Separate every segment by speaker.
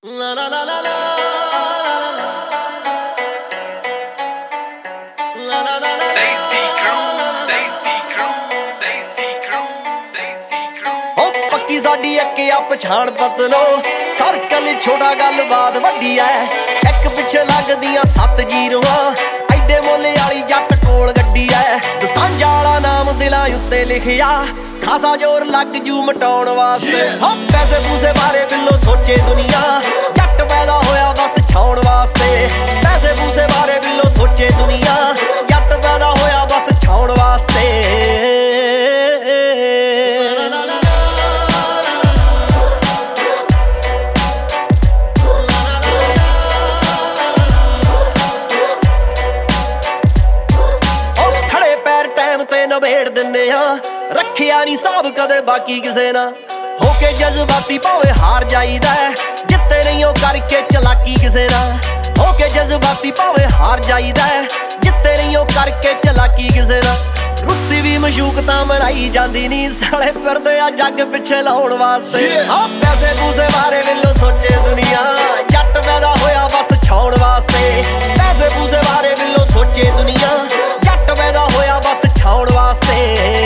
Speaker 1: La la la la la la la la la
Speaker 2: Desi crew, Desi crew, Desi crew, Desi crew.
Speaker 1: ਹੋ ਪੱਕੀ ਸਾਡੀ ਇੱਕ ਆ ਪਛਾਣ ਬਦਲੋ ਸਰਕਲ ਛੋਟਾ ਗੱਲਬਾਤ ਵੱਡੀ ਐ ਇੱਕ ਪਿੱਛੇ ਲੱਗਦੀਆਂ 7 ਜ਼ੀਰੋਆਂ ਐਡੇ ਮੋਲੇ ਵਾਲੀ ਜੱਟ ਕੋਲ ਗੱਡੀ ਐ ਦਸਾਂਝਾ ਵਾਲਾ ਨਾਮ ਦਿਲਾਂ ਉੱਤੇ ਲਿਖਿਆ ਖਾਸਾ ਜ਼ੋਰ ਲੱਗ ਜੂ ਮਟਾਉਣ ਵਾਸਤੇ ਹੋ ਪੈਸੇ ਪੂਸੇ ਬਾਰੇ ਬਿੱਲੋ ਸੋਚੇ ਦੁਨੀਆ ਜੱਟ ਪੈਦਾ ਹੋਇਆ ਬਸ ਛਾਉਣ ਵਾਸਤੇ ਪੈਸੇ ਪੂਸੇ ਬਾਰੇ ਬਿੱਲੋ ਸੋਚੇ ਦੁਨੀਆ ਜੱਟ ਪੈਦਾ ਹੋਇਆ ਬਸ ਛਾਉਣ ਵਾਸਤੇ ਨਵੇੜ ਦਿੰਨੇ ਆ ਰੱਖਿਆ ਨਹੀਂ ਸਾਬ ਕਦੇ ਬਾਕੀ ਕਿਸੇ ਨਾ ਹੋ ਕੇ ਜਜ਼ਬਾਤੀ ਭਾਵੇਂ ਹਾਰ ਜਾਈਦਾ ਜਿੱਤੇ ਨਹੀਂ ਉਹ ਕਰਕੇ ਚਲਾਕੀ ਕਿਸੇ ਨਾ ਹੋ ਕੇ ਜਜ਼ਬਾਤੀ ਭਾਵੇਂ ਹਾਰ ਜਾਈਦਾ ਜਿੱਤੇ ਨਹੀਂ ਉਹ ਕਰਕੇ ਚਲਾਕੀ ਕਿਸੇ ਨਾ ਰੁੱਸੀ ਵੀ ਮਸ਼ੂਕ ਤਾਂ ਮਨਾਈ ਜਾਂਦੀ ਨਹੀਂ ਸਾਲੇ ਫਿਰਦੇ ਆ ਜੱਗ ਪਿੱਛੇ ਲਾਉਣ ਵਾਸਤੇ ਆ ਪੈਸੇ ਪੂਸੇ ਬਾਰੇ ਬਿੱਲੋ ਸੋਚੇ ਦੁਨੀਆ ਜੱਟ ਪੈਦਾ ਹੋਇਆ ਬਸ ਛਾਉਣ ਵਾਸਤੇ ਪੈਸੇ ਪੂਸੇ ਬਾਰੇ ਬਿੱਲੋ ਸੋਚੇ ਦੁਨੀਆ ਜੱਟ ਪੈਦਾ ਹੋਇਆ ਬਸ ਛਾਉਣ ਵਾਸਤੇ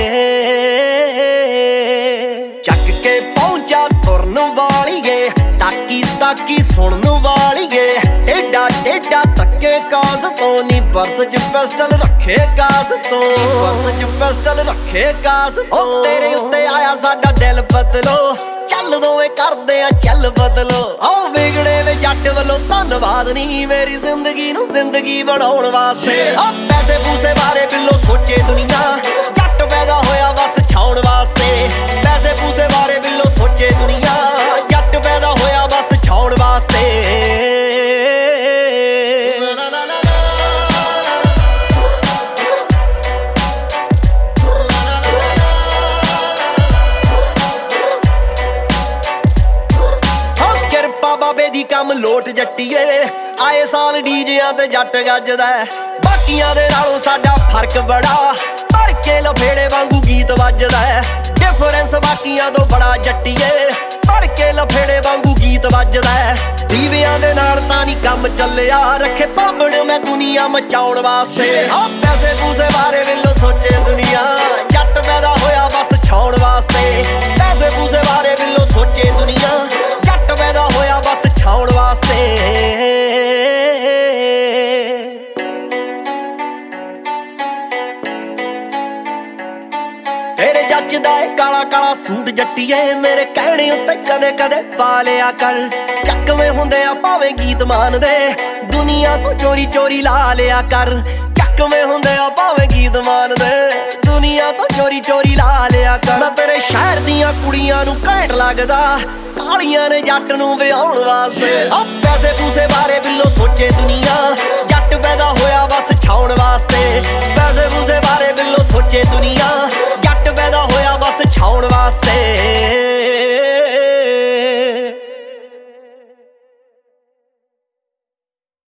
Speaker 1: ਚੱਕ ਕੇ ਪਹੁੰਚਾ ਤੁਰਨ ਵਾਲੀਏ ਤਾਕੀ ਤਾਕੀ ਸੁਣਨ ਵਾਲੀਏ ਏਡਾ ਏਡਾ ਤੱਕੇ ਕਾਸ ਤੋਂ ਨੀ ਪਰਸ ਚ ਪਿਸਟਲ ਰੱਖੇ ਕਾਸ ਤੋਂ ਪਰਸ ਚ ਪਿਸਟਲ ਰੱਖੇ ਕਾਸ ਤੋਂ ਉਹ ਤੇਰੇ ਉੱਤੇ ਆਇਆ ਸਾਡਾ ਦਿਲ ਬਦਲੋ ਚੱਲ ਦੋਵੇਂ ਕਰਦੇ ਆ ਚੱਲ ਬਦਲੋ ਆਓ ਵਿਗੜੇ ਵੇ ਜੱਟ ਵੱਲੋਂ ਧੰਨਵਾਦ ਨਹੀਂ ਮੇਰੀ ਜ਼ਿੰਦਗੀ ਨੂੰ ਜ਼ਿੰਦਗੀ ਬਣਾਉਣ ਵਾਸਤੇ ਆ ਪੈਸੇ ਪੂਸੇ ਬਾਰੇ ਬਿੱਲੋ ਸੋਚੇ ਦੁਨੀਆ ਜੱਟ ਪੈਦਾ ਹੋਇਆ ਬਸ ਛਾਉਣ ਵਾਸਤੇ ਪੈਸੇ ਪੂਸੇ ਬਾਰੇ ਬਿੱਲੋ ਸੋਚੇ ਦੁਨੀਆ ਜੱਟ ਪੈਦਾ ਹੋਇਆ ਬਸ ਛਾਉਣ ਵਾਸਤੇ ਬਾਬੇ ਦੀ ਕੰਮ ਲੋਟ ਜੱਟੀਏ ਆਏ ਸਾਲ ਡੀਜਿਆਂ ਤੇ ਜੱਟ ਗੱਜਦਾ ਬਾਕੀਆਂ ਦੇ ਨਾਲੋਂ ਸਾਡਾ ਫਰਕ ਬੜਾ ਭਰ ਕੇ ਲਫੇੜੇ ਵਾਂਗੂ ਗੀਤ ਵੱਜਦਾ ਡਿਫਰੈਂਸ ਬਾਕੀਆਂ ਤੋਂ ਬੜਾ ਜੱਟੀਏ ਭਰ ਕੇ ਲਫੇੜੇ ਵਾਂਗੂ ਗੀਤ ਵੱਜਦਾ ਦੀਵਿਆਂ ਦੇ ਨਾਲ ਤਾਂ ਨਹੀਂ ਕੰਮ ਚੱਲਿਆ ਰੱਖੇ ਭਾਂਬੜ ਮੈਂ ਦੁਨੀਆ ਮਚਾਉਣ ਵਾਸਤੇ ਆ ਪੈਸੇ ਪੂਸੇ ਬਾਰੇ ਬਿੱਲੋ ਸੋਚੇ ਦੁਨੀਆ ਜੱਟ ਪੈਦਾ ਹੋਇਆ ਬਸ ਛਾਉਣ ਵਾਸਤੇ ਪੈਸੇ ਪੂਸੇ ਬਾਰੇ ਬਿੱਲੋ ਸੋਚੇ ਦੁਨੀਆ ਜੱਟ ਪੈਦਾ ਹੋਇਆ ਬਸ ਛਾਉਣ ਵਾਸਤੇ ਤੇਰੇ ਜੱਚਦਾ ਏ ਕਾਲਾ ਕਾਲਾ ਸੂਟ ਜੱਟੀਏ ਮੇਰੇ ਕਹਿਣੇ ਉੱਤੇ ਕਦੇ ਕਦੇ ਪਾ ਲਿਆ ਕਰ ਚੱਕਵੇਂ ਹੁੰਦੇ ਆ ਭਾਵੇਂ ਗੀਤ ਮਾਨਦੇ ਦੁਨੀਆ ਤੋਂ ਚੋਰੀ ਚੋਰੀ ਲਾ ਲਿਆ ਕਰ ਚੱਕਵੇਂ ਹੁੰਦੇ ਆ ਭਾਵੇਂ ਗੀਤ ਮਾਨਦੇ ਦੁਨੀਆ ਤੋਂ ਚੋਰੀ ਚੋਰੀ ਲਾ ਲਿਆ ਕਰ ਮੈਂ ਤੇਰੇ ਸ਼ਹਿਰ ਦੀਆਂ ਕੁੜੀਆਂ ਨੂੰ ਘੈਂਟ ਲੱਗਦਾ ਕਾਲੀਆਂ ਨੇ ਜੱਟ ਨੂੰ ਵਿਆਹੁਣ ਵਾਸਤੇ